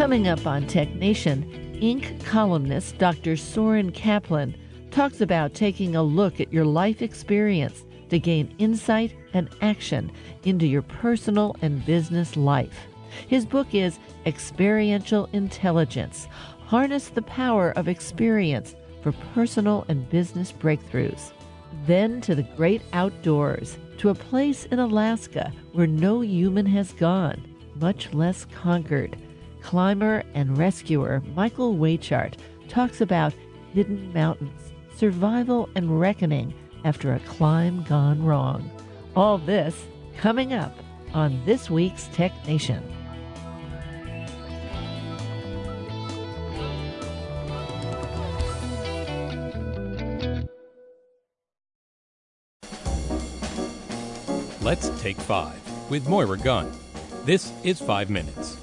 Coming up on Tech Nation, Inc. columnist Dr. Soren Kaplan talks about taking a look at your life experience to gain insight and action into your personal and business life. His book is Experiential Intelligence: Harness the Power of Experience for Personal and Business Breakthroughs. Then to the great outdoors, to a place in Alaska where no human has gone, much less conquered. Climber and rescuer Michael Weichart talks about hidden mountains, survival and reckoning after a climb gone wrong. All this coming up on this week's Tech Nation. Let's Take 5 with Moira Gunn. This is 5 Minutes.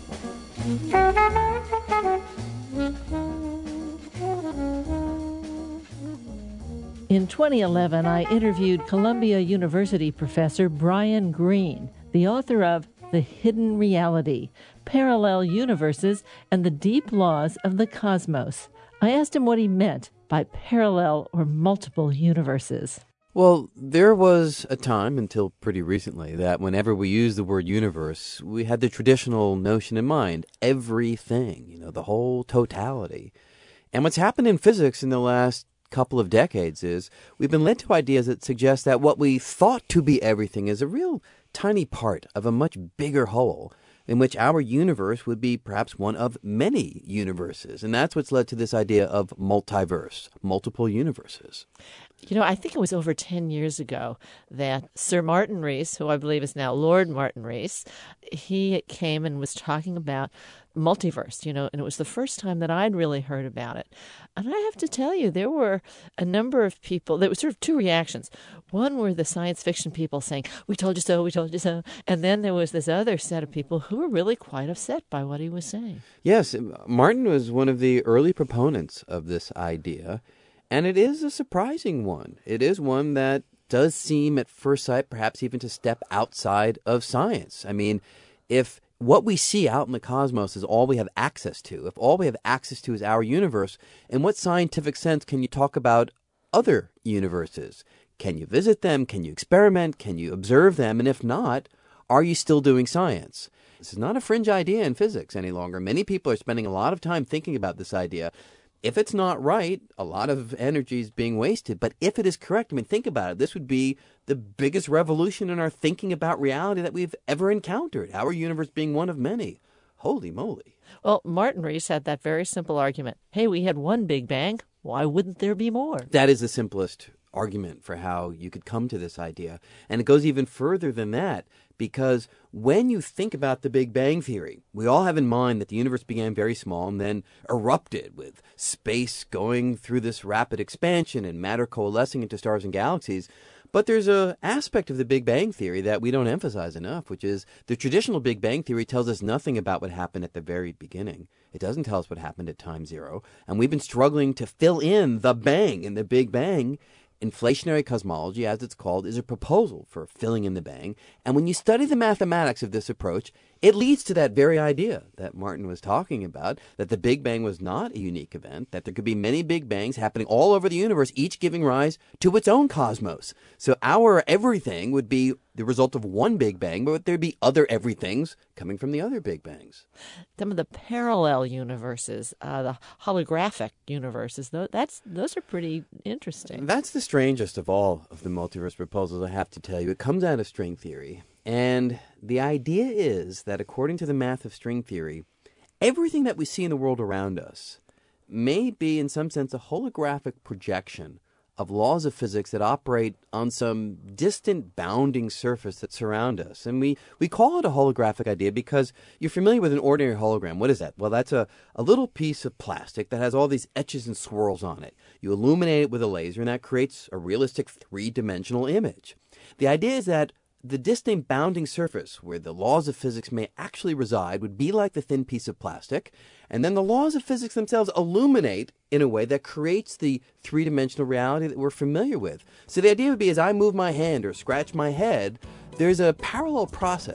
In 2011, I interviewed Columbia University professor Brian Greene, the author of The Hidden Reality: Parallel Universes and the Deep Laws of the Cosmos. I asked him what he meant by parallel or multiple universes. Well, there was a time, until pretty recently, that whenever we used the word universe, we had the traditional notion in mind: everything, the whole totality. And what's happened in physics in the last couple of decades is we've been led to ideas that suggest that what we thought to be everything is a real tiny part of a much bigger whole, in which our universe would be perhaps one of many universes. And that's what's led to this idea of multiverse, multiple universes. I think it was over 10 years ago that Sir Martin Rees, who I believe is now Lord Martin Rees, he came and was talking about multiverse, and it was the first time that I'd really heard about it. And I have to tell you, there were a number of people, there were sort of two reactions. One were the science fiction people saying, "We told you so, we told you so." And then there was this other set of people who were really quite upset by what he was saying. Yes, Martin was one of the early proponents of this idea. And it is a surprising one. It is one that does seem at first sight perhaps even to step outside of science. I mean, if what we see out in the cosmos is all we have access to, if all we have access to is our universe, in what scientific sense can you talk about other universes? Can you visit them? Can you experiment? Can you observe them? And if not, are you still doing science? This is not a fringe idea in physics any longer. Many people are spending a lot of time thinking about this idea. If it's not right, a lot of energy is being wasted. But if it is correct, think about it. This would be the biggest revolution in our thinking about reality that we've ever encountered, our universe being one of many. Holy moly. Well, Martin Rees had that very simple argument. Hey, we had one Big Bang. Why wouldn't there be more? That is the simplest argument for how you could come to this idea. And it goes even further than that, because when you think about the Big Bang Theory, we all have in mind that the universe began very small and then erupted with space going through this rapid expansion and matter coalescing into stars and galaxies. But there's an aspect of the Big Bang Theory that we don't emphasize enough, which is the traditional Big Bang Theory tells us nothing about what happened at the very beginning. It doesn't tell us what happened at time zero. And we've been struggling to fill in the bang in the Big Bang. Inflationary cosmology, as it's called, is a proposal for filling in the bang. And when you study the mathematics of this approach, it leads to that very idea that Martin was talking about, that the Big Bang was not a unique event, that there could be many Big Bangs happening all over the universe, each giving rise to its own cosmos. So our everything would be the result of one Big Bang, but there'd be other everythings coming from the other Big Bangs. Some of the parallel universes, the holographic universes, those are pretty interesting. That's the strangest of all of the multiverse proposals, I have to tell you. It comes out of string theory. And the idea is that according to the math of string theory, everything that we see in the world around us may be, in some sense, a holographic projection of laws of physics that operate on some distant bounding surface that surround us. And we call it a holographic idea because you're familiar with an ordinary hologram. What is that? Well, that's a little piece of plastic that has all these etches and swirls on it. You illuminate it with a laser, and that creates a realistic three-dimensional image. The idea is that the distant bounding surface where the laws of physics may actually reside would be like the thin piece of plastic, and then the laws of physics themselves illuminate in a way that creates the three-dimensional reality that we're familiar with. So the idea would be as I move my hand or scratch my head, there's a parallel process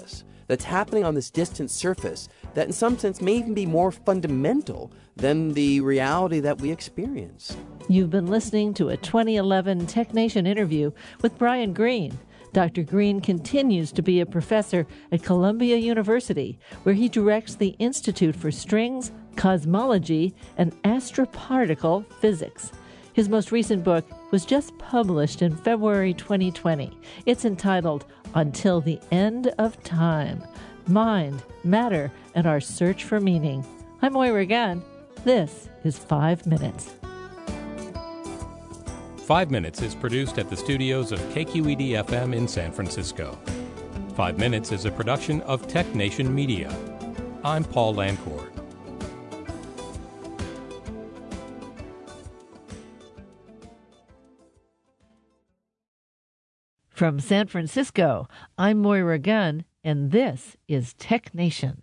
that's happening on this distant surface that in some sense may even be more fundamental than the reality that we experience. You've been listening to a 2011 TechNation interview with Brian Greene. Dr. Greene continues to be a professor at Columbia University, where he directs the Institute for Strings, Cosmology, and Astroparticle Physics. His most recent book was just published in February 2020. It's entitled Until the End of Time: Mind, Matter, and Our Search for Meaning. I'm Moira Gunn. This is 5 Minutes. 5 Minutes is produced at the studios of KQED-FM in San Francisco. 5 Minutes is a production of TechNation Media. I'm Paul Lancourt. From San Francisco, I'm Moira Gunn, and this is TechNation.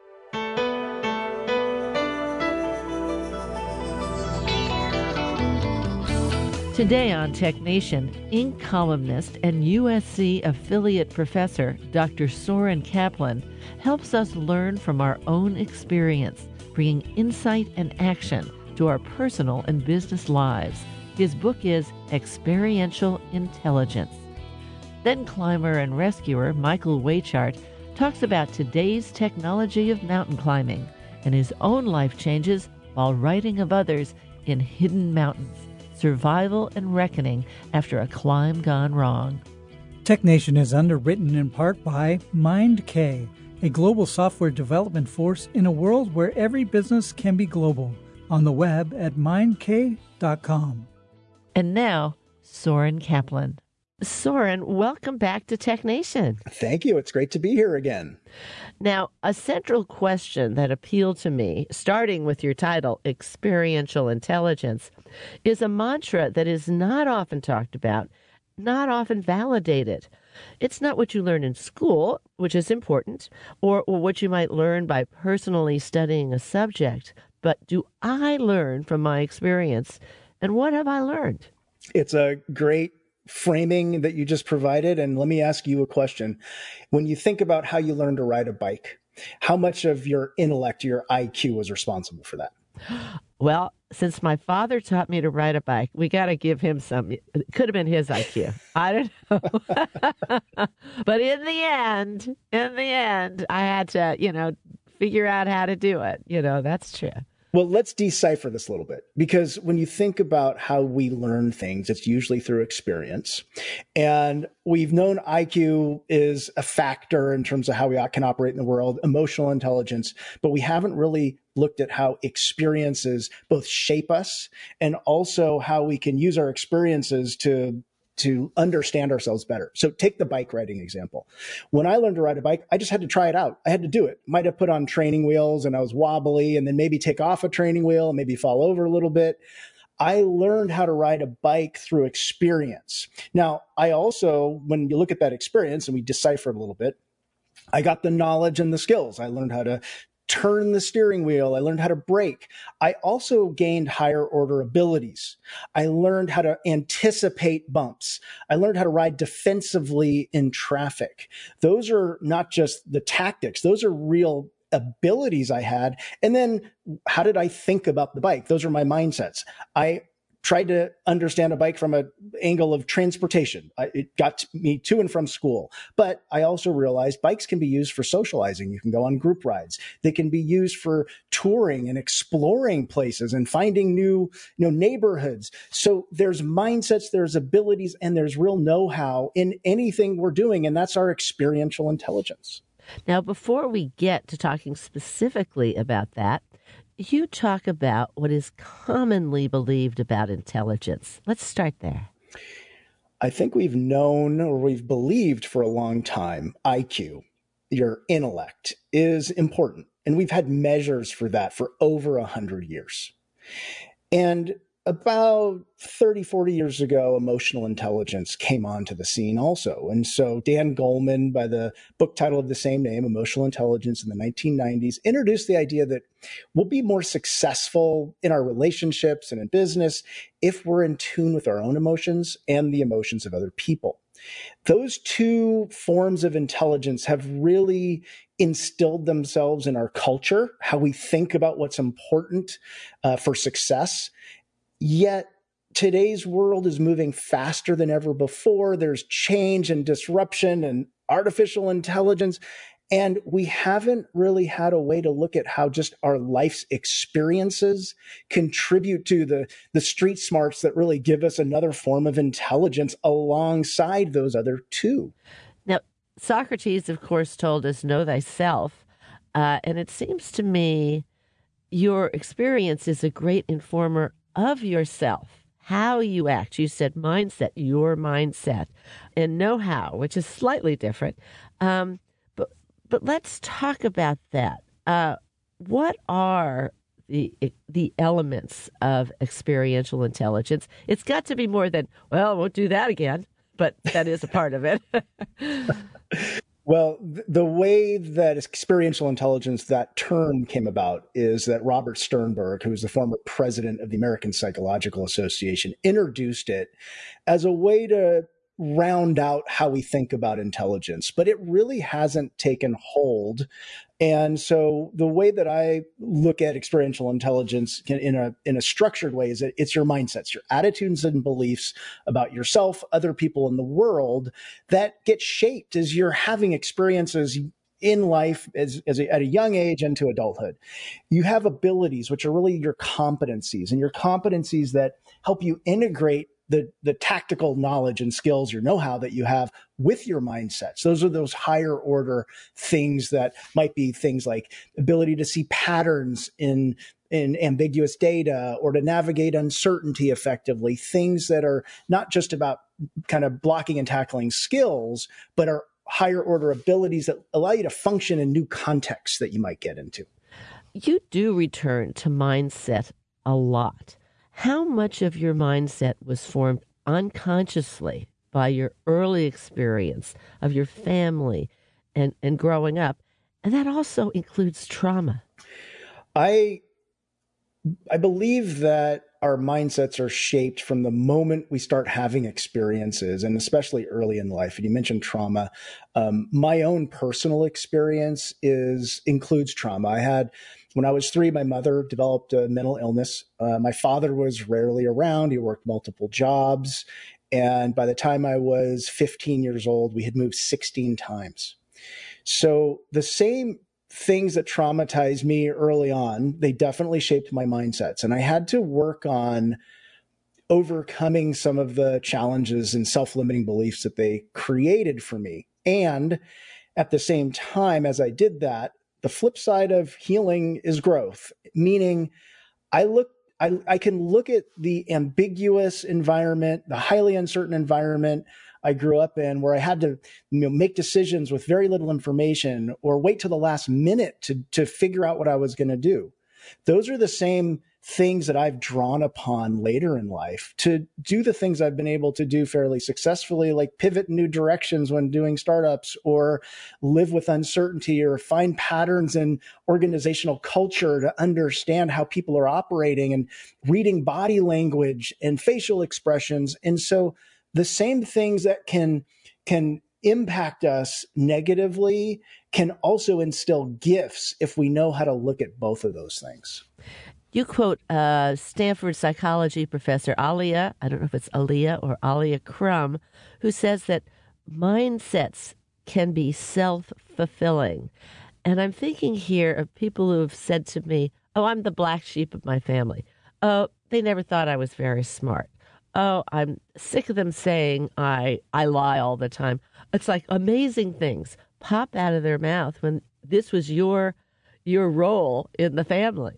Today on TechNation, Inc. columnist and USC affiliate professor Dr. Soren Kaplan helps us learn from our own experience, bringing insight and action to our personal and business lives. His book is Experiential Intelligence. Then climber and rescuer Michael Weichart talks about today's technology of mountain climbing and his own life changes while writing of others in Hidden Mountains, Survival and Reckoning After a Climb Gone Wrong. TechNation is underwritten in part by MindK, a global software development force in a world where every business can be global. On the web at mindk.com. And now, Soren Kaplan. Soren, welcome back to TechNation. Thank you. It's great to be here again. Now, a central question that appealed to me, starting with your title, Experiential Intelligence, is a mantra that is not often talked about, not often validated. It's not what you learn in school, which is important, or what you might learn by personally studying a subject, but do I learn from my experience, and what have I learned? It's a great framing that you just provided. And let me ask you a question. When you think about how you learn to ride a bike, how much of your intellect, your IQ was responsible for that? Well, since my father taught me to ride a bike, we got to give him some. It could have been his IQ. I don't know. But in the end, I had to, figure out how to do it. That's true. Well, let's decipher this a little bit, because when you think about how we learn things, it's usually through experience. And we've known IQ is a factor in terms of how we can operate in the world, emotional intelligence, but we haven't really looked at how experiences both shape us and also how we can use our experiences to understand ourselves better. So take the bike riding example. When I learned to ride a bike, I just had to try it out. I had to do it. Might have put on training wheels and I was wobbly, and then maybe take off a training wheel and maybe fall over a little bit. I learned how to ride a bike through experience. Now, I also, when you look at that experience and we decipher it a little bit, I got the knowledge and the skills. I learned how to turn the steering wheel. I learned how to brake. I also gained higher order abilities. I learned how to anticipate bumps. I learned how to ride defensively in traffic. Those are not just the tactics. Those are real abilities I had. And then how did I think about the bike? Those are my mindsets. I tried to understand a bike from an angle of transportation. It got me to and from school. But I also realized bikes can be used for socializing. You can go on group rides. They can be used for touring and exploring places and finding new, neighborhoods. So there's mindsets, there's abilities, and there's real know-how in anything we're doing. And that's our experiential intelligence. Now, before we get to talking specifically about that, you talk about what is commonly believed about intelligence. Let's start there. I think we've known, or we've believed for a long time, IQ, your intellect, is important. And we've had measures for that for over 100 years. And about 30, 40 years ago, emotional intelligence came onto the scene also. And so Dan Goleman, by the book title of the same name, Emotional Intelligence, in the 1990s, introduced the idea that we'll be more successful in our relationships and in business if we're in tune with our own emotions and the emotions of other people. Those two forms of intelligence have really instilled themselves in our culture, how we think about what's important for success. Yet today's world is moving faster than ever before. There's change and disruption and artificial intelligence. And we haven't really had a way to look at how just our life's experiences contribute to the street smarts that really give us another form of intelligence alongside those other two. Now, Socrates, of course, told us, know thyself. And it seems to me your experience is a great informer of yourself, how you act. You said mindset, your mindset, and know-how, which is slightly different. But let's talk about that. What are the elements of experiential intelligence? It's got to be more than, well, won't do that again, but that is a part of it. Well, the way that experiential intelligence, that term came about, is that Robert Sternberg, who was the former president of the American Psychological Association, introduced it as a way to round out how we think about intelligence, but it really hasn't taken hold. And so the way that I look at experiential intelligence in a structured way is that it's your mindsets, your attitudes and beliefs about yourself, other people in the world that get shaped as you're having experiences in life at a young age into adulthood. You have abilities, which are really your competencies, and your competencies that help you integrate the tactical knowledge and skills, your know-how that you have with your mindsets. Those are those higher order things that might be things like ability to see patterns in ambiguous data, or to navigate uncertainty effectively, things that are not just about kind of blocking and tackling skills, but are higher order abilities that allow you to function in new contexts that you might get into. You do return to mindset a lot. How much of your mindset was formed unconsciously by your early experience of your family and growing up? And that also includes trauma. I believe that our mindsets are shaped from the moment we start having experiences, and especially early in life. And you mentioned trauma. My own personal experience includes trauma. When I was 3, my mother developed a mental illness. My father was rarely around. He worked multiple jobs. And by the time I was 15 years old, we had moved 16 times. So the same things that traumatized me early on, they definitely shaped my mindsets. And I had to work on overcoming some of the challenges and self-limiting beliefs that they created for me. And at the same time, as I did that, the flip side of healing is growth, meaning I can look at the ambiguous environment, the highly uncertain environment I grew up in, where I had to make decisions with very little information, or wait till the last minute to figure out what I was going to do. Those are the same things that I've drawn upon later in life to do the things I've been able to do fairly successfully, like pivot in new directions when doing startups, or live with uncertainty, or find patterns in organizational culture to understand how people are operating, and reading body language and facial expressions. And so the same things that can impact us negatively can also instill gifts if we know how to look at both of those things. You quote Stanford psychology professor Alia, I don't know if it's Alia or Alia Crum, who says that mindsets can be self-fulfilling. And I'm thinking here of people who have said to me, oh, I'm the black sheep of my family. Oh, they never thought I was very smart. Oh, I'm sick of them saying I lie all the time. It's like amazing things pop out of their mouth when this was your role in the family.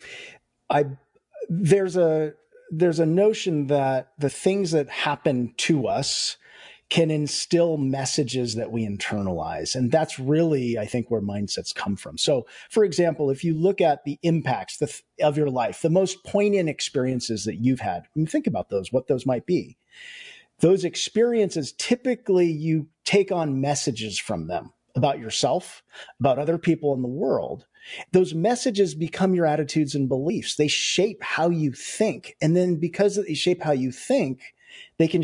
There's a notion that the things that happen to us can instill messages that we internalize. And that's really, I think, where mindsets come from. So, for example, if you look at the impacts of your life, the most poignant experiences that you've had, think about those, what those might be. Those experiences, typically you take on messages from them about yourself, about other people in the world. Those messages become your attitudes and beliefs. They shape how you think. And then because they shape how you think, they can shape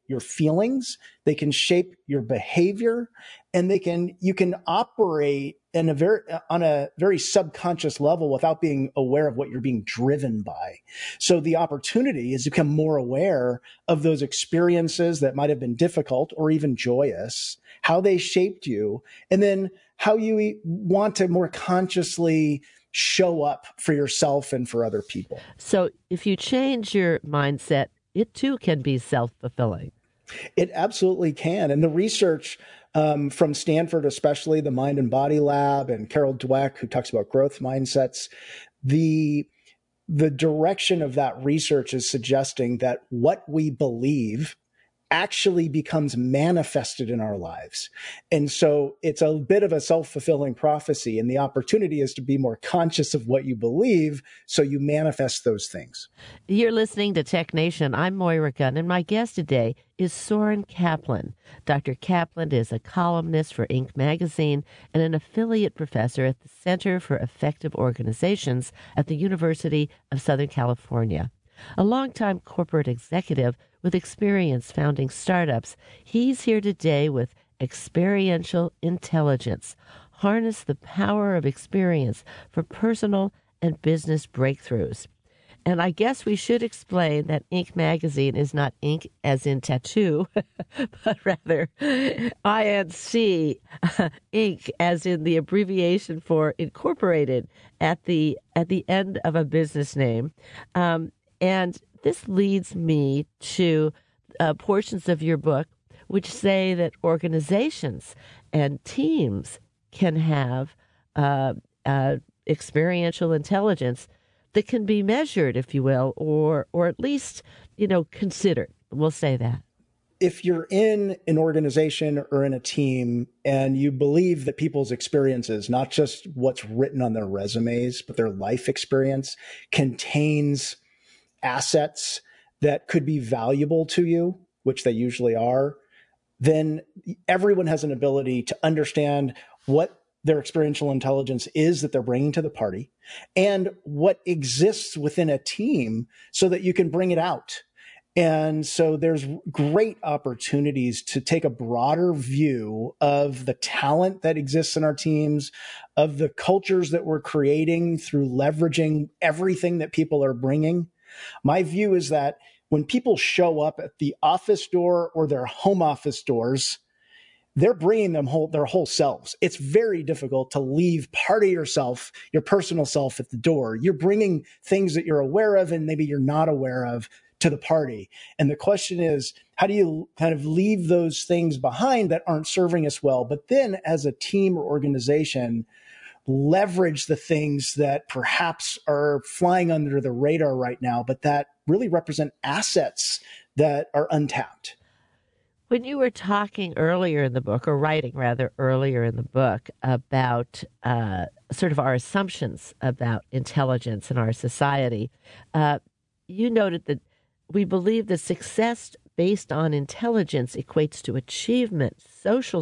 your feelings, they can shape your behavior, and you can operate on a very subconscious level without being aware of what you're being driven by. So the opportunity is to become more aware of those experiences that might have been difficult or even joyous, how they shaped you, and then how you want to more consciously show up for yourself and for other people. So if you change your mindset, it too can be self-fulfilling. It absolutely can. And the research from Stanford, especially the Mind and Body Lab, and Carol Dweck, who talks about growth mindsets, the direction of that research is suggesting that what we believe actually becomes manifested in our lives. And so it's a bit of a self-fulfilling prophecy, and the opportunity is to be more conscious of what you believe so you manifest those things. You're listening to Tech Nation. I'm Moira Gunn, and my guest today is Soren Kaplan. Dr. Kaplan is a columnist for Inc. magazine and an affiliate professor at the Center for Effective Organizations at the University of Southern California. A longtime corporate executive with experience founding startups, he's here today with Experiential Intelligence. Harness the power of experience for personal and business breakthroughs. And I guess we should explain that Inc. magazine is not ink as in tattoo, but rather INC, Inc. as in the abbreviation for incorporated at the end of a business name. And this leads me to portions of your book which say that organizations and teams can have experiential intelligence that can be measured, if you will, or at least, considered. We'll say that. If you're in an organization or in a team and you believe that people's experiences, not just what's written on their resumes, but their life experience, contains assets that could be valuable to you, which they usually are, then everyone has an ability to understand what their experiential intelligence is that they're bringing to the party and what exists within a team so that you can bring it out. And so there's great opportunities to take a broader view of the talent that exists in our teams, of the cultures that we're creating through leveraging everything that people are bringing. My view is that when people show up at the office door or their home office doors, they're bringing their whole selves. It's very difficult to leave part of yourself, your personal self, at the door. You're bringing things that you're aware of and maybe you're not aware of to the party. And the question is, how do you kind of leave those things behind that aren't serving us well? But then as a team or organization, leverage the things that perhaps are flying under the radar right now, but that really represent assets that are untapped. When you were talking earlier in the book, or writing rather earlier in the book, about sort of our assumptions about intelligence in our society, you noted that we believe that success based on intelligence equates to achievement, social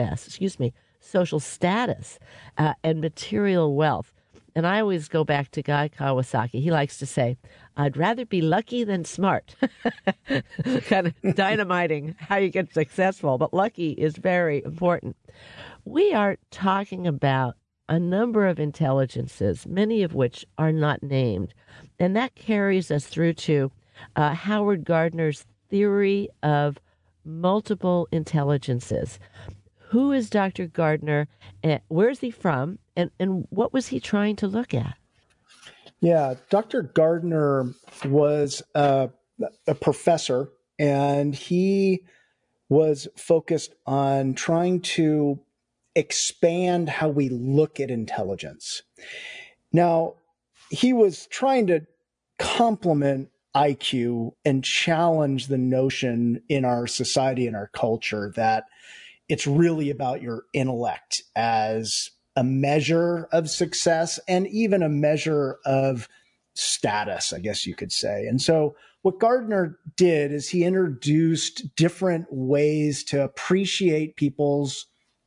status, and material wealth. And I always go back to Guy Kawasaki. He likes to say, I'd rather be lucky than smart. Kind of dynamiting how you get successful, but lucky is very important. We are talking about a number of intelligences, many of which are not named. And that carries us through to Howard Gardner's theory of multiple intelligences. Who is Dr. Gardner? Where's he from? And what was he trying to look at? Yeah, Dr. Gardner was a professor, and he was focused on trying to expand how we look at intelligence. Now, he was trying to complement IQ and challenge the notion in our society and our culture that it's really about your intellect as a measure of success and even a measure of status, I guess you could say. And so what Gardner did is he introduced different ways to appreciate people's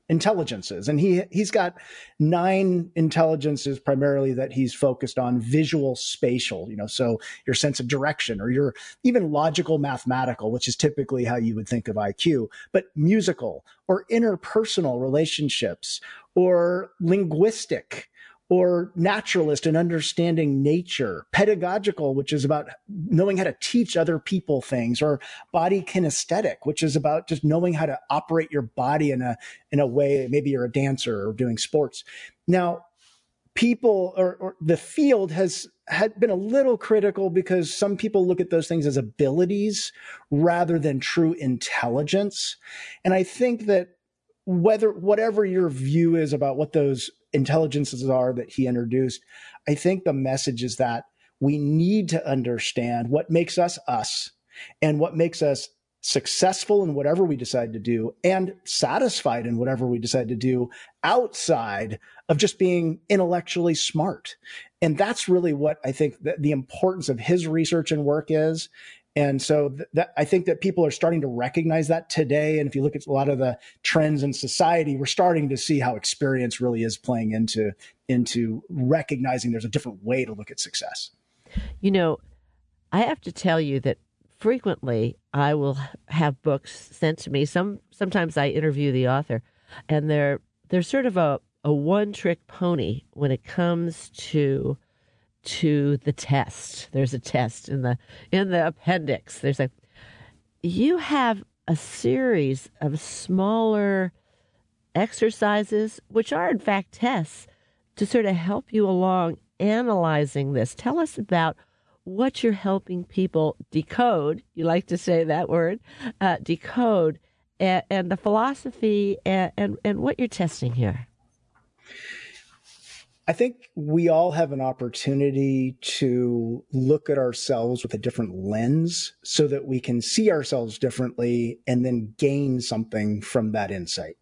intelligences. And he's got 9 intelligences primarily that he's focused on: visual, spatial, so your sense of direction, or your even logical, mathematical, which is typically how you would think of IQ, but musical, or interpersonal relationships, or linguistic, or naturalist and understanding nature, pedagogical, which is about knowing how to teach other people things, or body kinesthetic, which is about just knowing how to operate your body in a way. Maybe you're a dancer or doing sports. Now, people or the field had been a little critical because some people look at those things as abilities rather than true intelligence. And I think that whatever your view is about what those intelligences are that he introduced, I think the message is that we need to understand what makes us us, and what makes us successful in whatever we decide to do, and satisfied in whatever we decide to do, outside of just being intellectually smart. And that's really what I think that the importance of his research and work is. And so I think that people are starting to recognize that today. And if you look at a lot of the trends in society, we're starting to see how experience really is playing into recognizing there's a different way to look at success. I have to tell you that frequently I will have books sent to me. Sometimes I interview the author, and they're sort of a one-trick pony when it comes to the test. There's a test in the appendix. You have a series of smaller exercises, which are in fact tests, to sort of help you along analyzing this. Tell us about what you're helping people decode. You like to say that word, decode, and the philosophy and what you're testing here. I think we all have an opportunity to look at ourselves with a different lens so that we can see ourselves differently and then gain something from that insight.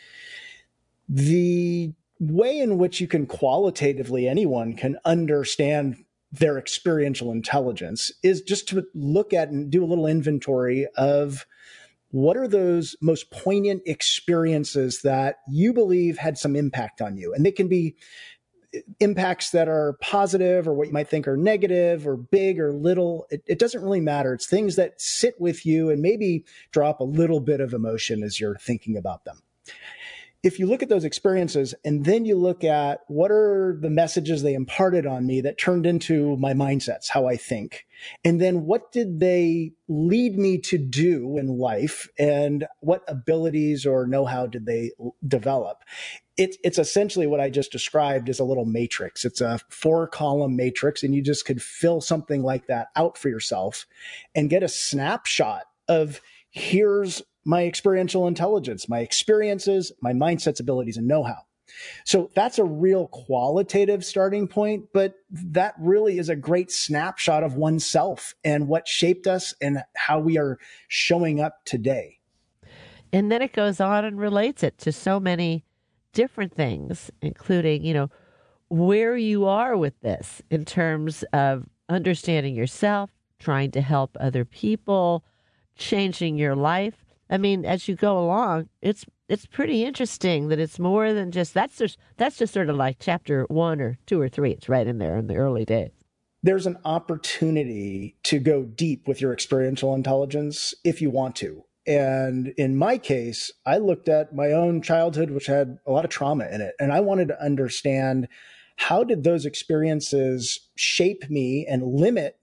The way in which you can qualitatively, anyone can understand their experiential intelligence is just to look at and do a little inventory of what are those most poignant experiences that you believe had some impact on you. And they can be impacts that are positive or what you might think are negative or big or little. It doesn't really matter. It's things that sit with you and maybe drop a little bit of emotion as you're thinking about them. If you look at those experiences and then you look at what are the messages they imparted on me that turned into my mindsets, how I think, and then what did they lead me to do in life, and what abilities or know-how did they develop? It's essentially what I just described as a little matrix. It's a 4-column matrix, and you just could fill something like that out for yourself and get a snapshot of here's my experiential intelligence, my experiences, my mindsets, abilities, and know-how. So that's a real qualitative starting point, but that really is a great snapshot of oneself and what shaped us and how we are showing up today. And then it goes on and relates it to so many different things, including, where you are with this in terms of understanding yourself, trying to help other people, changing your life. I mean, as you go along, it's pretty interesting that it's more than just that's just sort of like chapter 1 or 2 or 3. It's right in there in the early days. There's an opportunity to go deep with your experiential intelligence if you want to. And in my case, I looked at my own childhood, which had a lot of trauma in it. And I wanted to understand, how did those experiences shape me and limit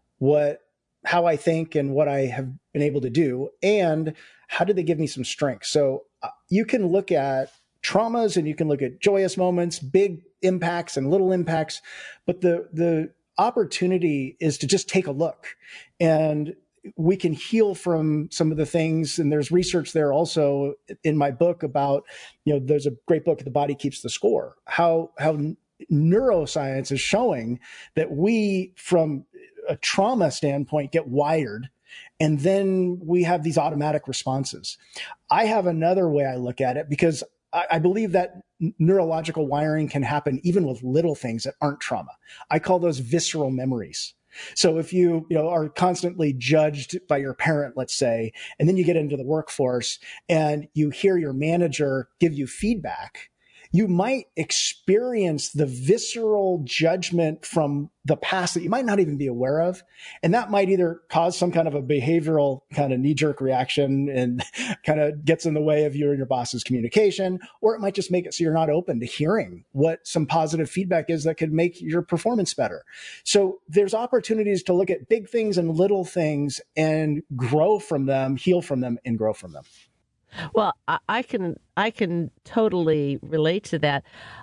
how I think and what I have been able to do? And how did they give me some strength? So you can look at traumas and you can look at joyous moments, big impacts and little impacts, but the opportunity is to just take a look, and we can heal from some of the things. And there's research there also in my book about, there's a great book, The Body Keeps the Score, how neuroscience is showing that we, from a trauma standpoint, get wired, and then we have these automatic responses. I have another way I look at it, because I believe that neurological wiring can happen even with little things that aren't trauma. I call those visceral memories. So if you are constantly judged by your parent, let's say, and then you get into the workforce and you hear your manager give you feedback, you might experience the visceral judgment from the past that you might not even be aware of. And that might either cause some kind of a behavioral kind of knee-jerk reaction and kind of gets in the way of you and your boss's communication, or it might just make it so you're not open to hearing what some positive feedback is that could make your performance better. So there's opportunities to look at big things and little things and grow from them, heal from them, and grow from them. Well, I can totally relate to that.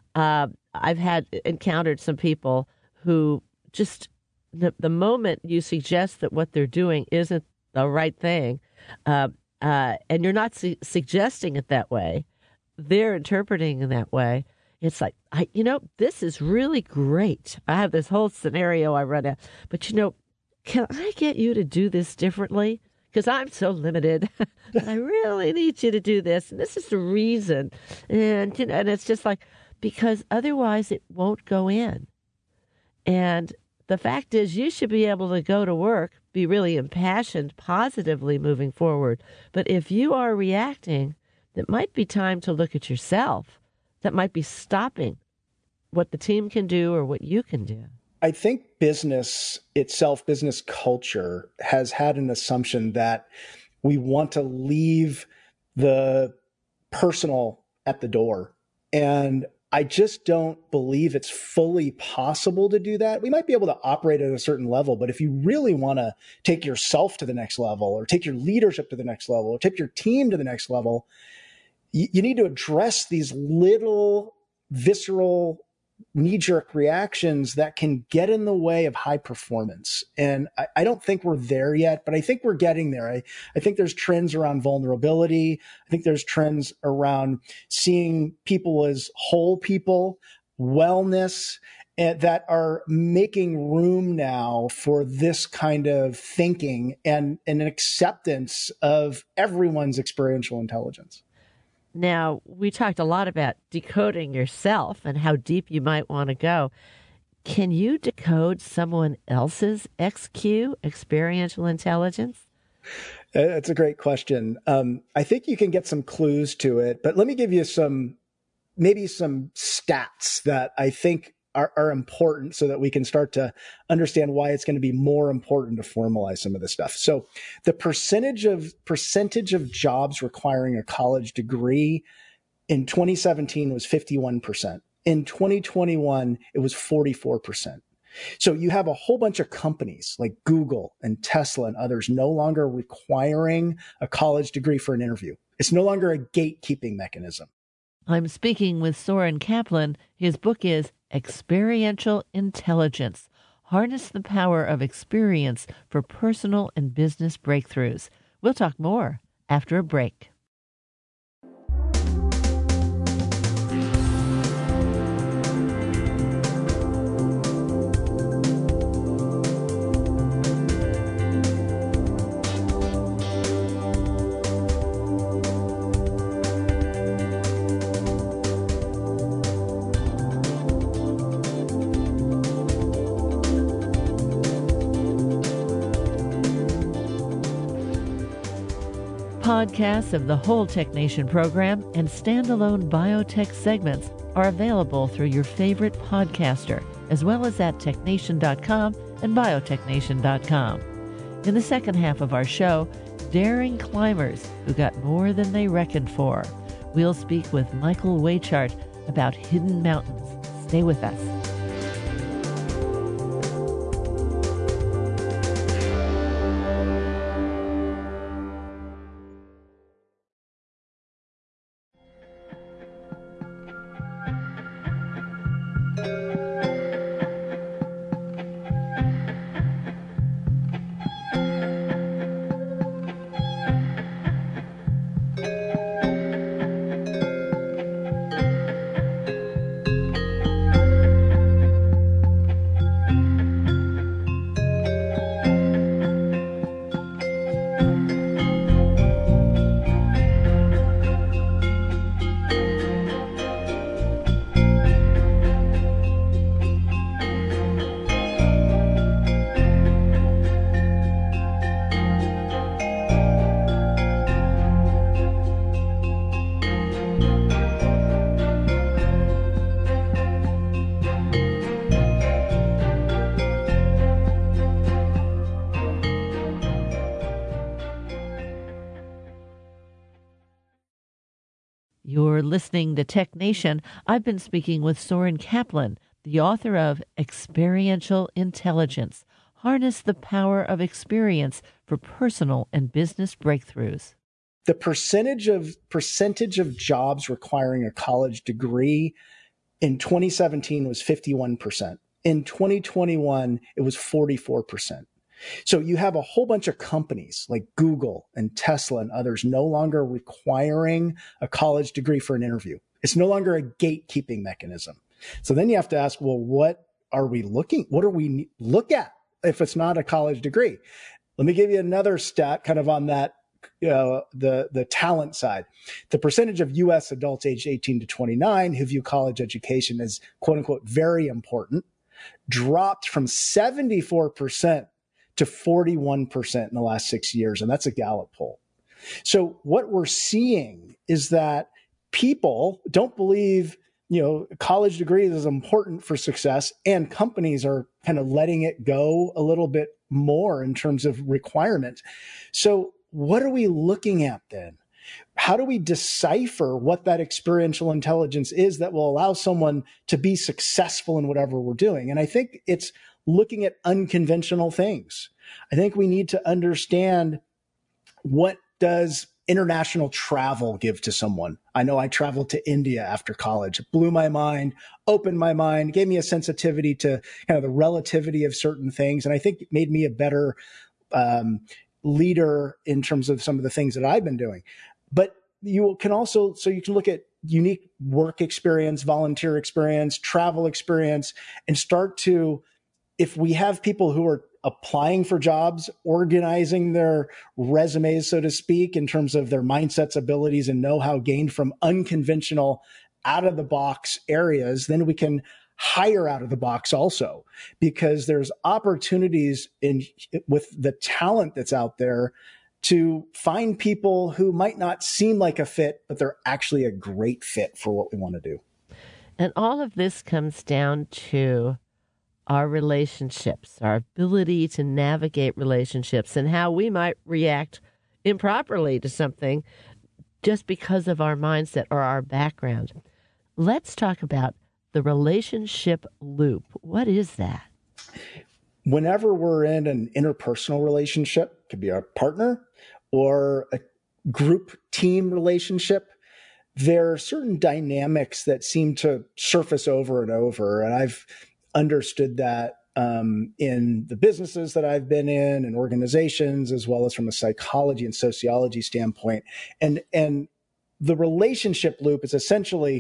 I've encountered some people who just the moment you suggest that what they're doing isn't the right thing, and you're not suggesting it that way, they're interpreting it that way. It's like, this is really great. I have this whole scenario I run out, but can I get you to do this differently? Because I'm so limited. I really need you to do this. And this is the reason. And it's just like, because otherwise it won't go in. And the fact is, you should be able to go to work, be really impassioned, positively moving forward. But if you are reacting, it might be time to look at yourself. That might be stopping what the team can do or what you can do. I think business itself, business culture, has had an assumption that we want to leave the personal at the door. And I just don't believe it's fully possible to do that. We might be able to operate at a certain level, but if you really want to take yourself to the next level, or take your leadership to the next level, or take your team to the next level, you need to address these little visceral knee-jerk reactions that can get in the way of high performance. And I don't think we're there yet, but I think we're getting there. I think there's trends around vulnerability. I think there's trends around seeing people as whole people, wellness, that are making room now for this kind of thinking and an acceptance of everyone's experiential intelligence. Now, we talked a lot about decoding yourself and how deep you might want to go. Can you decode someone else's XQ, experiential intelligence? That's a great question. I think you can get some clues to it, but let me give you maybe some stats that I think are important so that we can start to understand why it's going to be more important to formalize some of this stuff. So the percentage of jobs requiring a college degree in 2017 was 51%. In 2021, it was 44%. So you have a whole bunch of companies like Google and Tesla and others no longer requiring a college degree for an interview. It's no longer a gatekeeping mechanism. I'm speaking with Soren Kaplan. His book is Experiential Intelligence. Harness the power of experience for personal and business breakthroughs. We'll talk more after a break. Podcasts of the whole Tech Nation program and standalone biotech segments are available through your favorite podcaster, as well as at technation.com and biotechnation.com. In the second half of our show, daring climbers who got more than they reckoned for. We'll speak with Michael Weichart about hidden mountains. Stay with us. You're listening to Tech Nation. I've been speaking with Soren Kaplan, the author of Experiential Intelligence, Harness the Power of Experience for Personal and Business Breakthroughs. The percentage of jobs requiring a college degree in 2017 was 51%. In 2021, it was 44%. So you have a whole bunch of companies like Google and Tesla and others no longer requiring a college degree for an interview. It's no longer a gatekeeping mechanism. So then you have to ask, well, what do we look at if it's not a college degree? Let me give you another stat kind of on that, the talent side. The percentage of U.S. adults aged 18 to 29 who view college education as quote unquote very important dropped from 74% to 41% in the last 6 years. And that's a Gallup poll. So what we're seeing is that people don't believe, college degrees is important for success, and companies are kind of letting it go a little bit more in terms of requirements. So what are we looking at then? How do we decipher what that experiential intelligence is that will allow someone to be successful in whatever we're doing? And I think it's looking at unconventional things. I think we need to understand, what does international travel give to someone? I know I traveled to India after college. It blew my mind, opened my mind, gave me a sensitivity to kind of the relativity of certain things. And I think it made me a better leader in terms of some of the things that I've been doing. But you can look at unique work experience, volunteer experience, travel experience, and start to, if we have people who are applying for jobs, organizing their resumes, so to speak, in terms of their mindsets, abilities, and know-how gained from unconventional, out-of-the-box areas, then we can hire out of the box also, because there's opportunities with the talent that's out there to find people who might not seem like a fit, but they're actually a great fit for what we want to do. And all of this comes down to our relationships, our ability to navigate relationships, and how we might react improperly to something just because of our mindset or our background. Let's talk about the relationship loop. What is that? Whenever we're in an interpersonal relationship, it could be our partner or a group team relationship, there are certain dynamics that seem to surface over and over. And I've understood that in the businesses that I've been in and organizations, as well as from a psychology and sociology standpoint. And the relationship loop is essentially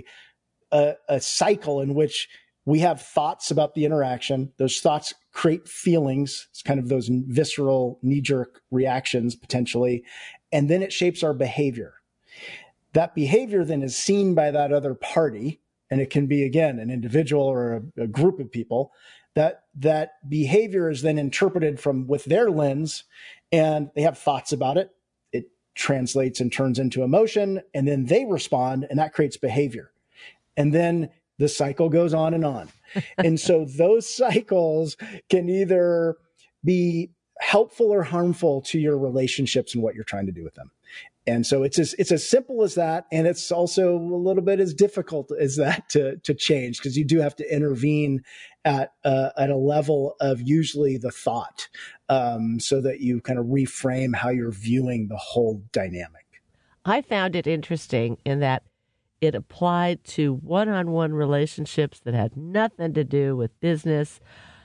a cycle in which we have thoughts about the interaction. Those thoughts create feelings. It's kind of those visceral knee-jerk reactions potentially. And then it shapes our behavior. That behavior then is seen by that other party. And it can be, again, an individual or a group of people. That behavior is then interpreted with their lens, and they have thoughts about it. It translates and turns into emotion, and then they respond, and that creates behavior. And then the cycle goes on and on. And so those cycles can either be helpful or harmful to your relationships and what you're trying to do with them. And so it's as simple as that. And it's also a little bit as difficult as that to change, because you do have to intervene at a level of usually the thought, so that you kind of reframe how you're viewing the whole dynamic. I found it interesting in that it applied to one-on-one relationships that had nothing to do with business,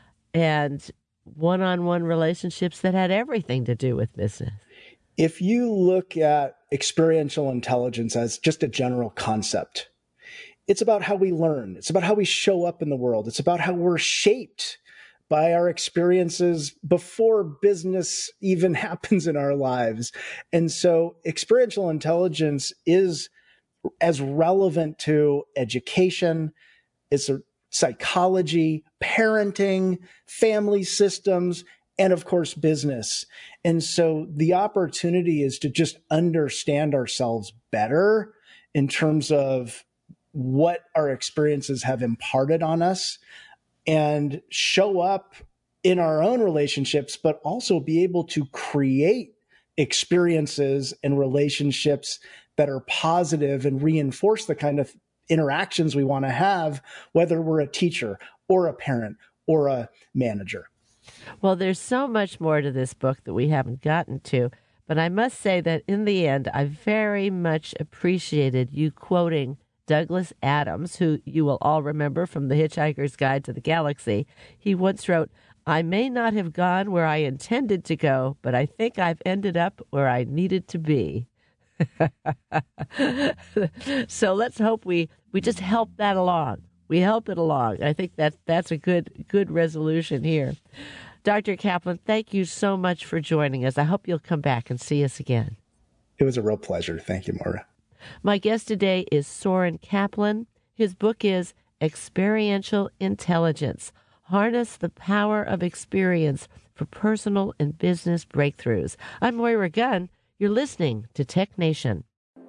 and one-on-one relationships that had everything to do with business. If you look at experiential intelligence as just a general concept, it's about how we learn. It's about how we show up in the world. It's about how we're shaped by our experiences before business even happens in our lives. And so experiential intelligence is as relevant to education, it's a psychology, parenting, family systems, and of course, business. And so the opportunity is to just understand ourselves better in terms of what our experiences have imparted on us, and show up in our own relationships, but also be able to create experiences and relationships that are positive and reinforce the kind of interactions we want to have, whether we're a teacher or a parent or a manager. Well, there's so much more to this book that we haven't gotten to, but I must say that in the end, I very much appreciated you quoting Douglas Adams, who you will all remember from The Hitchhiker's Guide to the Galaxy. He once wrote, "I may not have gone where I intended to go, but I think I've ended up where I needed to be." So let's hope we just help that along. We help it along. I think that's a good resolution here. Dr. Kaplan, thank you so much for joining us. I hope you'll come back and see us again. It was a real pleasure. Thank you, Maura. My guest today is Soren Kaplan. His book is Experiential Intelligence: Harness the Power of Experience for Personal and Business Breakthroughs. I'm Moira Gunn. You're listening to Tech Nation.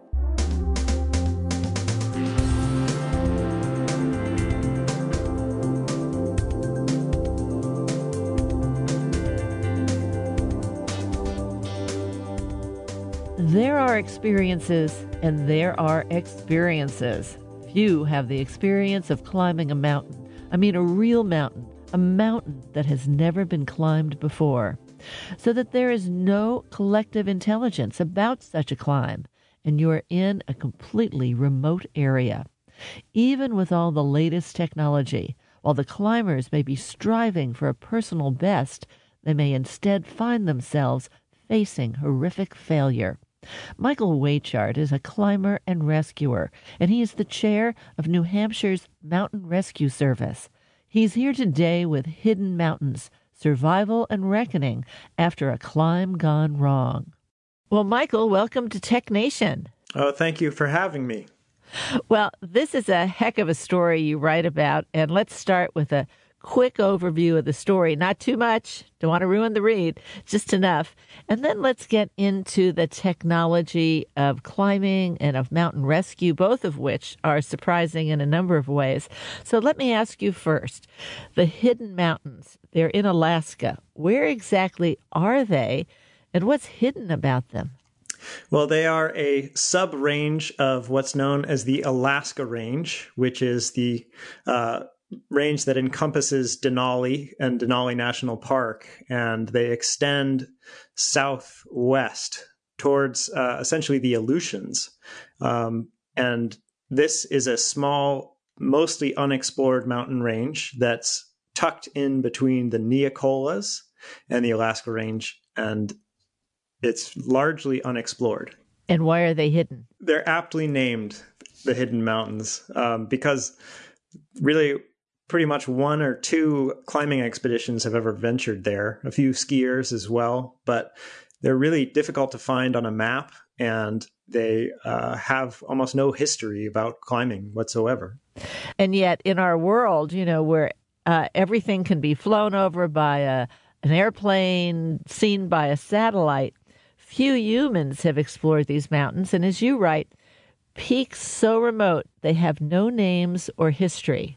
There are experiences and there are experiences. Few have the experience of climbing a mountain. I mean a real mountain, a mountain that has never been climbed before. So that there is no collective intelligence about such a climb, and you are in a completely remote area. Even with all the latest technology, while the climbers may be striving for a personal best, they may instead find themselves facing horrific failure. Michael Weichart is a climber and rescuer, and he is the chair of New Hampshire's Mountain Rescue Service. He's here today with Hidden Mountains: Survival and Reckoning After a Climb Gone Wrong. Well, Michael, welcome to Tech Nation. Oh, thank you for having me. Well, this is a heck of a story you write about, and let's start with a quick overview of the story. Not too much. Don't want to ruin the read. Just enough. And then let's get into the technology of climbing and of mountain rescue, both of which are surprising in a number of ways. So let me ask you first, the Hidden Mountains, they're in Alaska. Where exactly are they, and what's hidden about them? Well, they are a sub-range of what's known as the Alaska Range, which is the range that encompasses Denali and Denali National Park, and they extend southwest towards essentially the Aleutians. And this is a small, mostly unexplored mountain range that's tucked in between the Neocolas and the Alaska Range, and it's largely unexplored. And why are they hidden? They're aptly named the Hidden Mountains because really pretty much one or two climbing expeditions have ever ventured there, a few skiers as well, but they're really difficult to find on a map, and they have almost no history about climbing whatsoever. And yet in our world, where everything can be flown over by an airplane, seen by a satellite, few humans have explored these mountains. And as you write, peaks so remote, they have no names or history.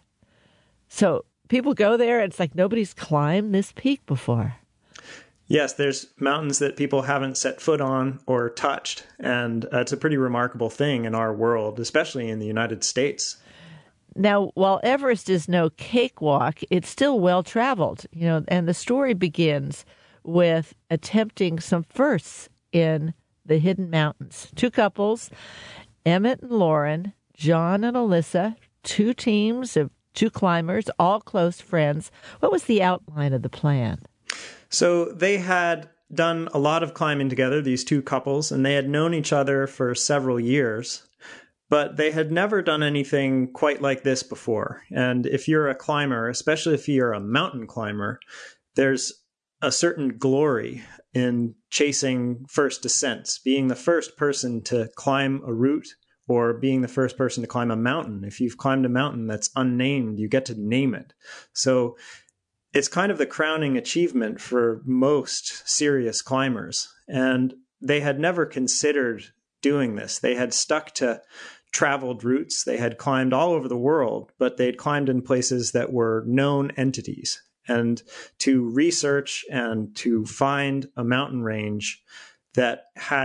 So people go there, and it's like nobody's climbed this peak before. Yes, there's mountains that people haven't set foot on or touched, and it's a pretty remarkable thing in our world, especially in the United States. Now, while Everest is no cakewalk, it's still well-traveled, and the story begins with attempting some firsts in the Hidden Mountains. Two couples, Emmett and Lauren, John and Alyssa, two teams of two climbers, all close friends. What was the outline of the plan? So they had done a lot of climbing together, these two couples, and they had known each other for several years, but they had never done anything quite like this before. And if you're a climber, especially if you're a mountain climber, there's a certain glory in chasing first descents, being the first person to climb a route or being the first person to climb a mountain. If you've climbed a mountain that's unnamed, you get to name it. So it's kind of the crowning achievement for most serious climbers. And they had never considered doing this. They had stuck to traveled routes. They had climbed all over the world, but they'd climbed in places that were known entities. And to research and to find a mountain range that had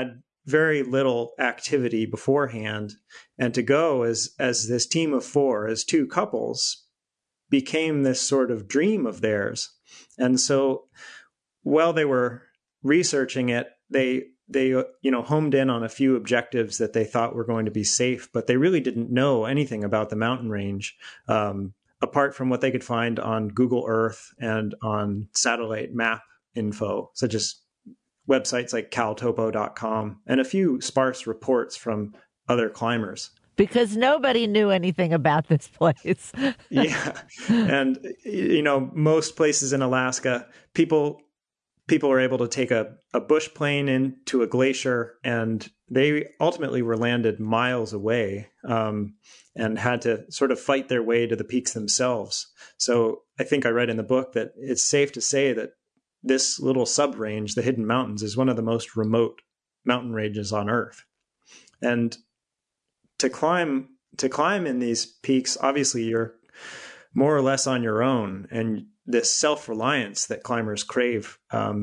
very little activity beforehand. And to go as this team of four, as two couples, became this sort of dream of theirs. And so while they were researching it, they homed in on a few objectives that they thought were going to be safe, but they really didn't know anything about the mountain range, apart from what they could find on Google Earth and on satellite map info, such as websites like caltopo.com and a few sparse reports from other climbers. Because nobody knew anything about this place. Yeah. And, most places in Alaska, people were able to take a bush plane into a glacier, and they ultimately were landed miles away and had to sort of fight their way to the peaks themselves. So I think I read in the book that it's safe to say that this little sub-range, the Hidden Mountains, is one of the most remote mountain ranges on Earth. And to climb in these peaks, obviously you're more or less on your own, and this self-reliance that climbers crave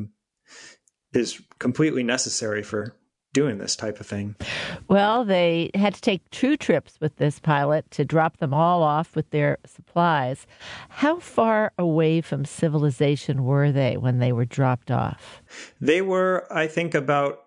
is completely necessary for doing this type of thing. Well, they had to take 2 trips with this pilot to drop them all off with their supplies. How far away from civilization were they when they were dropped off? They were, I think, about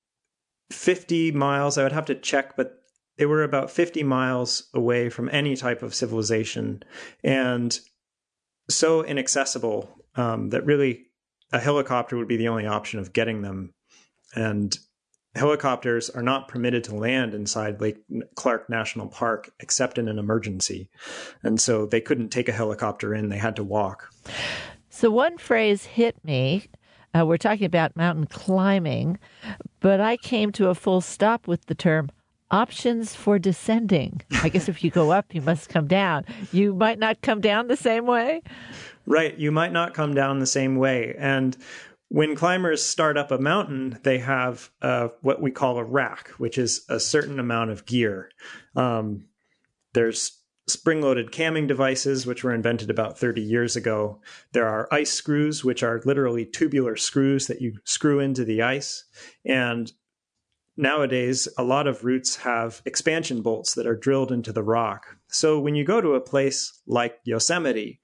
50 miles. I would have to check, but they were about 50 miles away from any type of civilization, and so inaccessible that really a helicopter would be the only option of getting them. And helicopters are not permitted to land inside Lake Clark National Park except in an emergency. And so they couldn't take a helicopter in. They had to walk. So one phrase hit me. We're talking about mountain climbing, but I came to a full stop with the term options for descending. I guess if you go up, you must come down. You might not come down the same way. Right. You might not come down the same way. And when climbers start up a mountain, they have what we call a rack, which is a certain amount of gear. There's spring-loaded camming devices, which were invented about 30 years ago. There are ice screws, which are literally tubular screws that you screw into the ice. And nowadays, a lot of routes have expansion bolts that are drilled into the rock. So when you go to a place like Yosemite,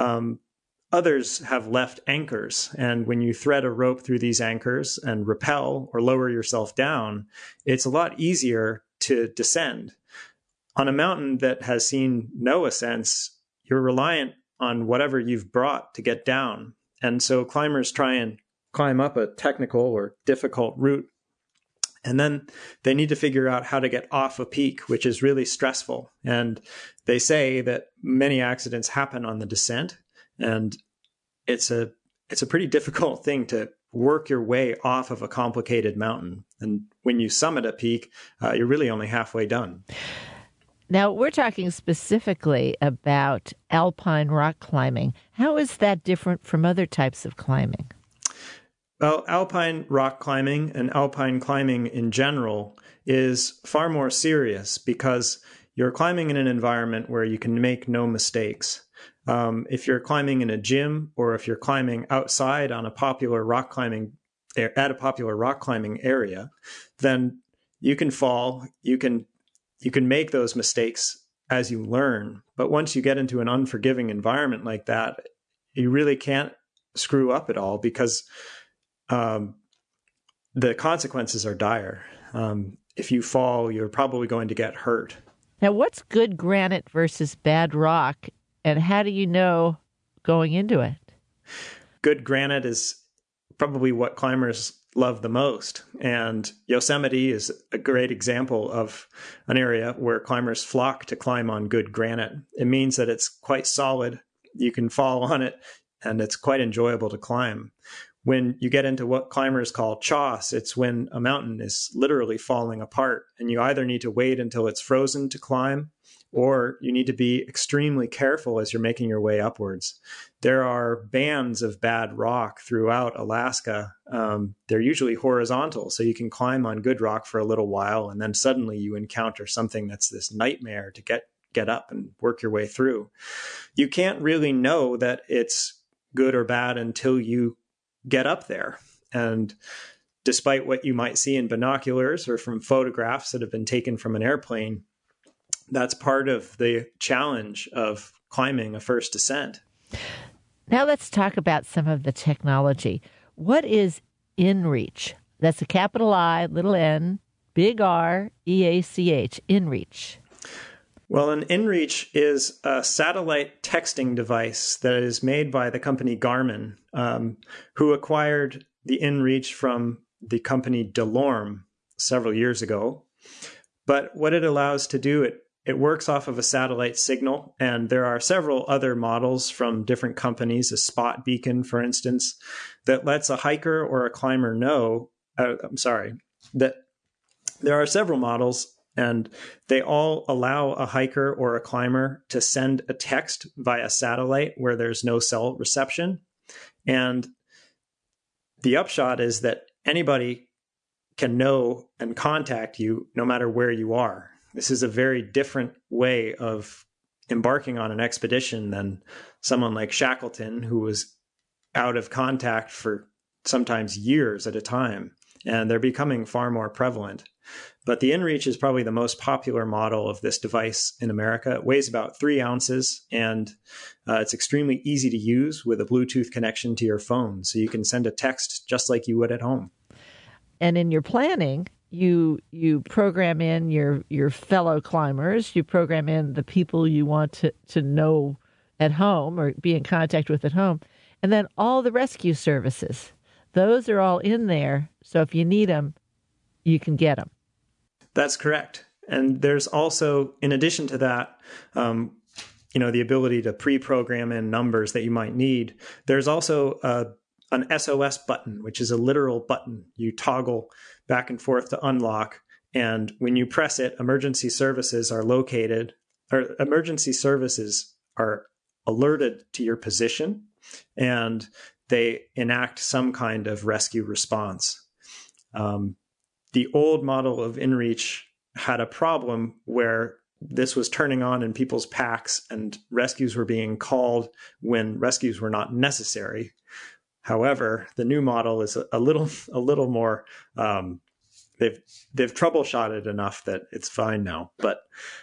others have left anchors. And when you thread a rope through these anchors and rappel or lower yourself down, it's a lot easier to descend. On a mountain that has seen no ascents, you're reliant on whatever you've brought to get down. And so climbers try and climb up a technical or difficult route, and then they need to figure out how to get off a peak, which is really stressful. And they say that many accidents happen on the descent, and it's a pretty difficult thing to work your way off of a complicated mountain. And when you summit a peak, you're really only halfway done. Now, we're talking specifically about alpine rock climbing. How is that different from other types of climbing? Well, alpine rock climbing and alpine climbing in general is far more serious because you're climbing in an environment where you can make no mistakes. If you're climbing in a gym or if you're climbing outside on a popular rock climbing area, then you can fall. You can make those mistakes as you learn. But once you get into an unforgiving environment like that, you really can't screw up at all because the consequences are dire. If you fall, you're probably going to get hurt. Now, what's good granite versus bad rock, and how do you know going into it? Good granite is probably what climbers love the most. And Yosemite is a great example of an area where climbers flock to climb on good granite. It means that it's quite solid. You can fall on it, and it's quite enjoyable to climb. When you get into what climbers call choss, it's when a mountain is literally falling apart, and you either need to wait until it's frozen to climb, or you need to be extremely careful as you're making your way upwards. There are bands of bad rock throughout Alaska. They're usually horizontal, so you can climb on good rock for a little while, and then suddenly you encounter something that's this nightmare to get up and work your way through. You can't really know that it's good or bad until you get up there. And despite what you might see in binoculars or from photographs that have been taken from an airplane, that's part of the challenge of climbing a first ascent. Now let's talk about some of the technology. What is InReach? That's a capital I, little n, big R, EACH, InReach. Well, an InReach is a satellite texting device that is made by the company Garmin, who acquired the InReach from the company Delorme several years ago. But what it allows to do, it works off of a satellite signal, and there are several other models from different companies, a spot beacon, for instance, that lets a hiker or a climber know, that there are several models, and they all allow a hiker or a climber to send a text via satellite where there's no cell reception. And the upshot is that anybody can know and contact you no matter where you are. This is a very different way of embarking on an expedition than someone like Shackleton, who was out of contact for sometimes years at a time. And they're becoming far more prevalent. But the InReach is probably the most popular model of this device in America. It weighs about 3 ounces, and it's extremely easy to use with a Bluetooth connection to your phone. So you can send a text just like you would at home. And in your planning, you program in your fellow climbers, you program in the people you want to know at home or be in contact with at home, and then all the rescue services. Those are all in there, so if you need them, you can get them. That's correct. And there's also, in addition to that, the ability to pre-program in numbers that you might need. There's also an SOS button, which is a literal button. You toggle back and forth to unlock. And when you press it, emergency services are alerted to your position, and they enact some kind of rescue response. The old model of InReach had a problem where this was turning on in people's packs and rescues were being called when rescues were not necessary. However, the new model is a little more, they've troubleshot it enough that it's fine now. But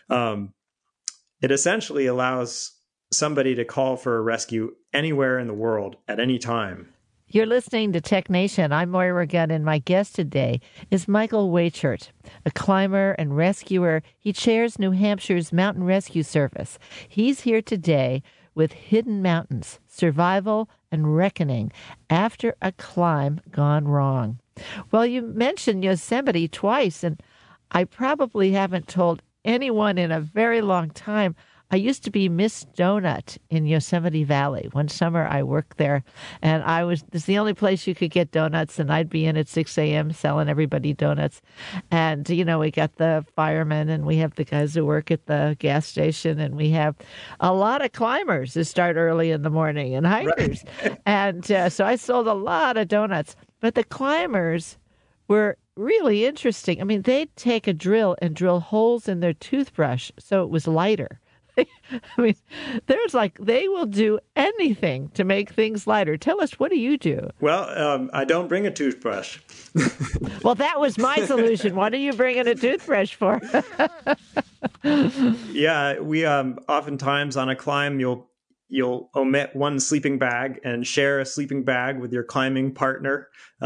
it essentially allows somebody to call for a rescue anywhere in the world at any time. You're listening to Tech Nation. I'm Moira Gunn, and my guest today is Michael Weichert, a climber and rescuer. He chairs New Hampshire's Mountain Rescue Service. He's here today with Hidden Mountains, Survival and Reckoning After a Climb Gone Wrong. Well, you mentioned Yosemite twice, and I probably haven't told anyone in a very long time. I used to be Miss Donut in Yosemite Valley. One summer I worked there, and it's the only place you could get donuts, and I'd be in at 6 a.m. selling everybody donuts. And, we got the firemen, and we have the guys who work at the gas station, and we have a lot of climbers who start early in the morning and hikers. Right. And so I sold a lot of donuts. But the climbers were really interesting. I mean, they'd take a drill and drill holes in their toothbrush so it was lighter. I mean, they will do anything to make things lighter. Tell us, what do you do? Well, I don't bring a toothbrush. Well, that was my solution. What are you bringing a toothbrush for? Yeah, we oftentimes on a climb, you'll omit one sleeping bag and share a sleeping bag with your climbing partner.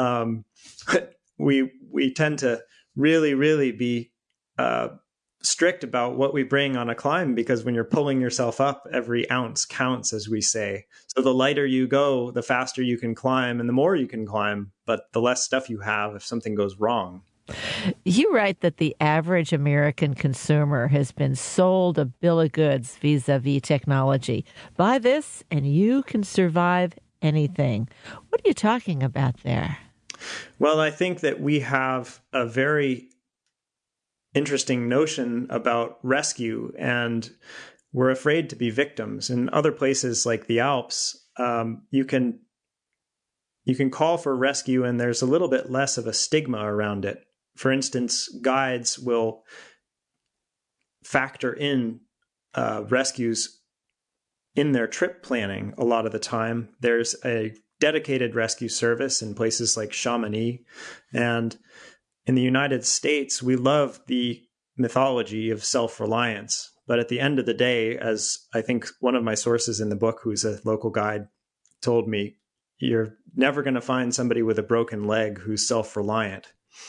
We tend to really be strict about what we bring on a climb, because when you're pulling yourself up, every ounce counts, as we say. So the lighter you go, the faster you can climb and the more you can climb, but the less stuff you have if something goes wrong. You write that the average American consumer has been sold a bill of goods vis-a-vis technology. Buy this and you can survive anything. What are you talking about there? Well, I think that we have a very interesting notion about rescue, and we're afraid to be victims. In other places like the Alps, you can call for rescue and there's a little bit less of a stigma around it. For instance, guides will factor in rescues in their trip planning a lot of the time. There's a dedicated rescue service in places like Chamonix. And in the United States, we love the mythology of self-reliance. But at the end of the day, as I think one of my sources in the book, who's a local guide, told me, you're never going to find somebody with a broken leg who's self-reliant.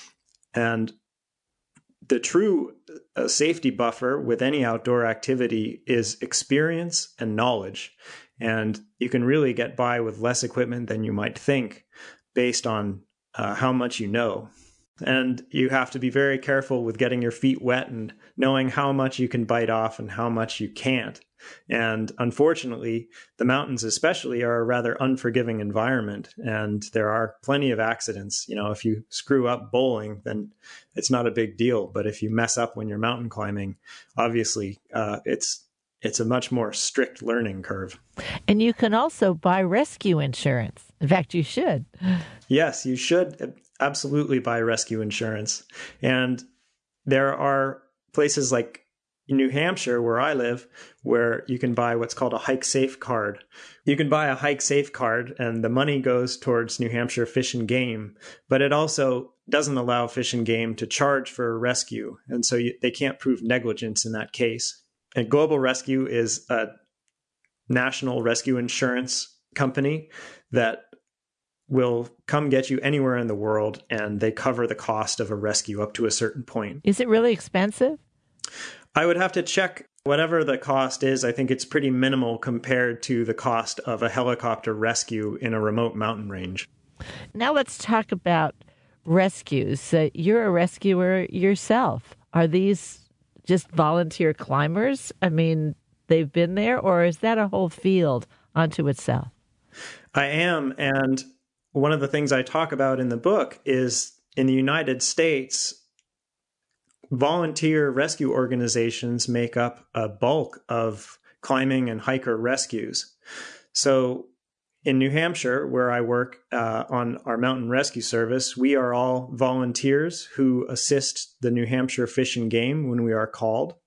And the true safety buffer with any outdoor activity is experience and knowledge. And you can really get by with less equipment than you might think based on how much you know. And you have to be very careful with getting your feet wet and knowing how much you can bite off and how much you can't. And unfortunately, the mountains especially are a rather unforgiving environment. And there are plenty of accidents. You know, if you screw up bowling, then it's not a big deal. But if you mess up when you're mountain climbing, obviously it's a much more strict learning curve. And you can also buy rescue insurance. In fact, you should. Yes, you should absolutely buy rescue insurance. And there are places like in New Hampshire, where I live, where you can buy what's called a Hike Safe card. You can buy a Hike Safe card, and the money goes towards New Hampshire Fish and Game, but it also doesn't allow Fish and Game to charge for a rescue, and so they can't prove negligence in that case. And Global Rescue is a national rescue insurance company that will come get you anywhere in the world, and they cover the cost of a rescue up to a certain point. Is it really expensive? I would have to check whatever the cost is. I think it's pretty minimal compared to the cost of a helicopter rescue in a remote mountain range. Now let's talk about rescues. You're a rescuer yourself. Are these just volunteer climbers? I mean, they've been there, or is that a whole field unto itself? I am, and one of the things I talk about in the book is in the United States, volunteer rescue organizations make up a bulk of climbing and hiker rescues. So in New Hampshire, where I work on our mountain rescue service, we are all volunteers who assist the New Hampshire Fish and Game when we are called.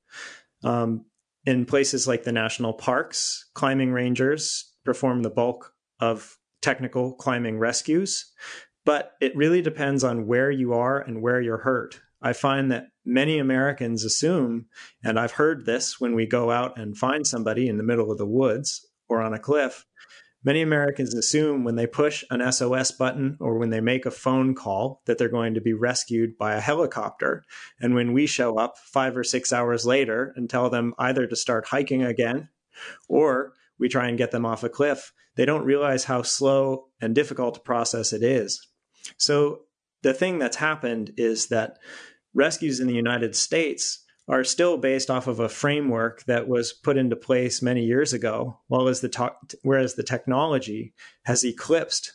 In places like the national parks, climbing rangers perform the bulk of technical climbing rescues, but it really depends on where you are and where you're hurt. I find that many Americans assume, and I've heard this when we go out and find somebody in the middle of the woods or on a cliff, many Americans assume when they push an SOS button or when they make a phone call that they're going to be rescued by a helicopter. And when we show up 5 or 6 hours later and tell them either to start hiking again or we try and get them off a cliff, they don't realize how slow and difficult a process it is. So the thing that's happened is that rescues in the United States are still based off of a framework that was put into place many years ago, whereas the technology has eclipsed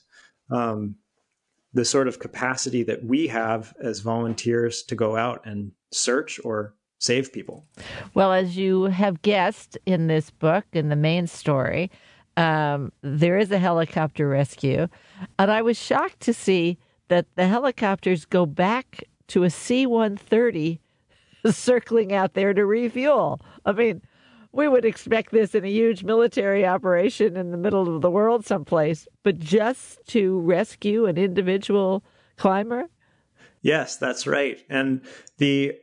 the sort of capacity that we have as volunteers to go out and search or save people. Well, as you have guessed in this book, in the main story, there is a helicopter rescue. And I was shocked to see that the helicopters go back to a C-130 circling out there to refuel. I mean, we would expect this in a huge military operation in the middle of the world someplace, but just to rescue an individual climber? Yes, that's right. And the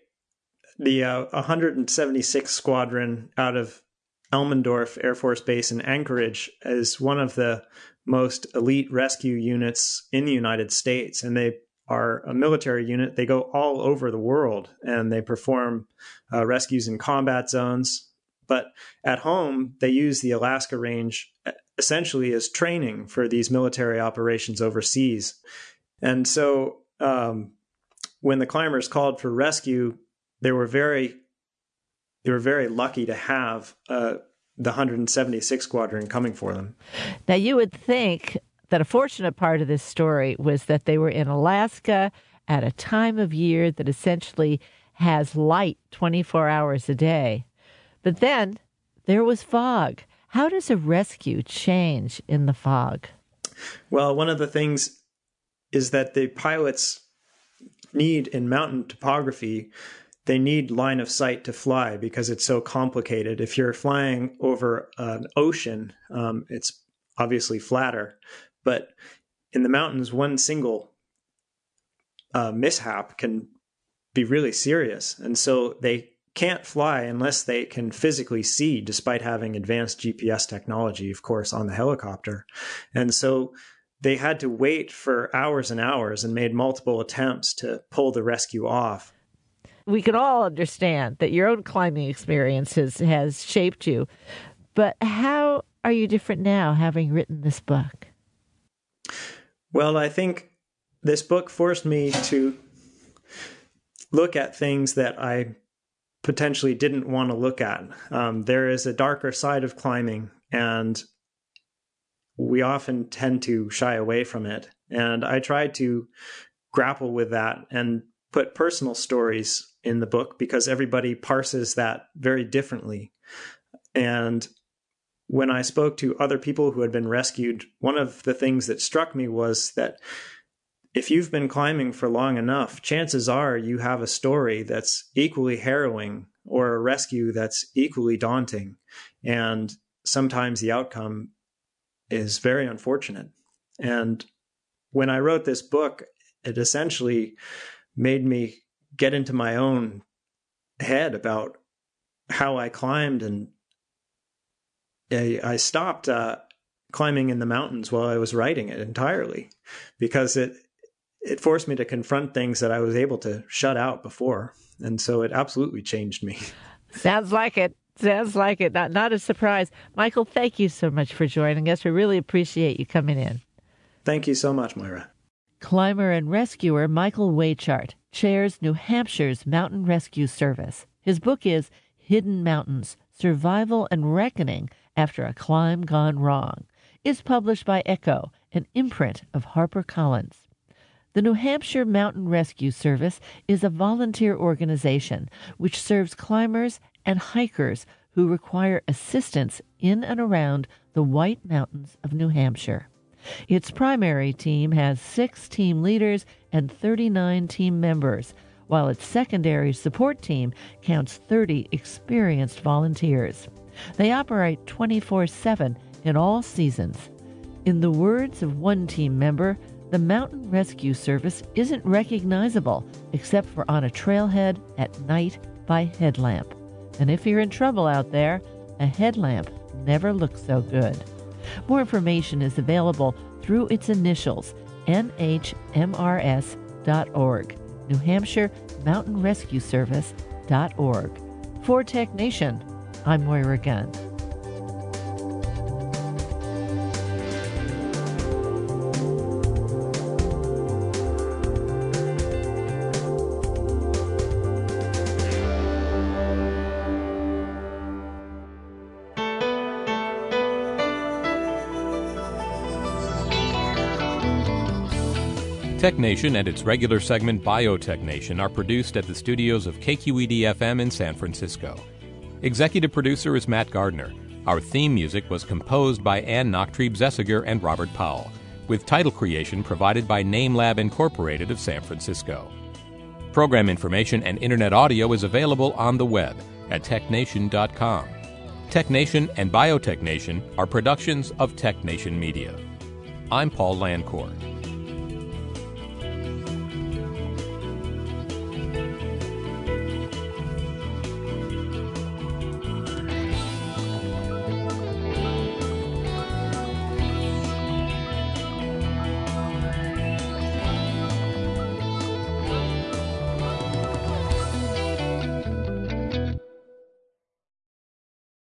176th Squadron out of Elmendorf Air Force Base in Anchorage is one of the most elite rescue units in the United States. And they are a military unit. They go all over the world and they perform rescues in combat zones. But at home, they use the Alaska Range essentially as training for these military operations overseas. And so when the climbers called for rescue, they were very lucky to have the 176th Squadron coming for them. Now, you would think that a fortunate part of this story was that they were in Alaska at a time of year that essentially has light 24 hours a day. But then there was fog. How does a rescue change in the fog? Well, one of the things is that the pilots need, in mountain topography, they need line of sight to fly because it's so complicated. If you're flying over an ocean, it's obviously flatter. But in the mountains, one single mishap can be really serious. And so they can't fly unless they can physically see, despite having advanced GPS technology, of course, on the helicopter. And so they had to wait for hours and hours and made multiple attempts to pull the rescue off. We can all understand that your own climbing experience has shaped you. But how are you different now, having written this book? Well, I think this book forced me to look at things that I potentially didn't want to look at. There is a darker side of climbing, and we often tend to shy away from it. And I tried to grapple with that and put personal stories in the book because everybody parses that very differently. And when I spoke to other people who had been rescued, one of the things that struck me was that if you've been climbing for long enough, chances are you have a story that's equally harrowing or a rescue that's equally daunting. And sometimes the outcome is very unfortunate. And when I wrote this book, it essentially made me get into my own head about how I climbed, and I stopped climbing in the mountains while I was writing it entirely because it forced me to confront things that I was able to shut out before. And so it absolutely changed me. Sounds like it. Sounds like it. Not a surprise. Michael, thank you so much for joining us. We really appreciate you coming in. Thank you so much, Moira. Climber and rescuer Michael Weichart chairs New Hampshire's Mountain Rescue Service. His book is Hidden Mountains, Survival and Reckoning After a Climb Gone Wrong. It's published by Echo, an imprint of HarperCollins. The New Hampshire Mountain Rescue Service is a volunteer organization which serves climbers and hikers who require assistance in and around the White Mountains of New Hampshire. Its primary team has 6 team leaders and 39 team members, while its secondary support team counts 30 experienced volunteers. They operate 24/7 in all seasons. In the words of one team member, the Mountain Rescue Service isn't recognizable except for on a trailhead at night by headlamp. And if you're in trouble out there, a headlamp never looks so good. More information is available through its initials, nhmrs.org, New Hampshire Mountain Rescue Service.org. For Tech Nation, I'm Moira Gunn. Tech Nation and its regular segment Biotech Nation are produced at the studios of KQED-FM in San Francisco. Executive producer is Matt Gardner. Our theme music was composed by Ann Nachtrieb-Zessiger and Robert Powell, with title creation provided by NameLab Incorporated of San Francisco. Program information and internet audio is available on the web at technation.com. Tech Nation and Biotech Nation are productions of Tech Nation Media. I'm Paul Lancourt.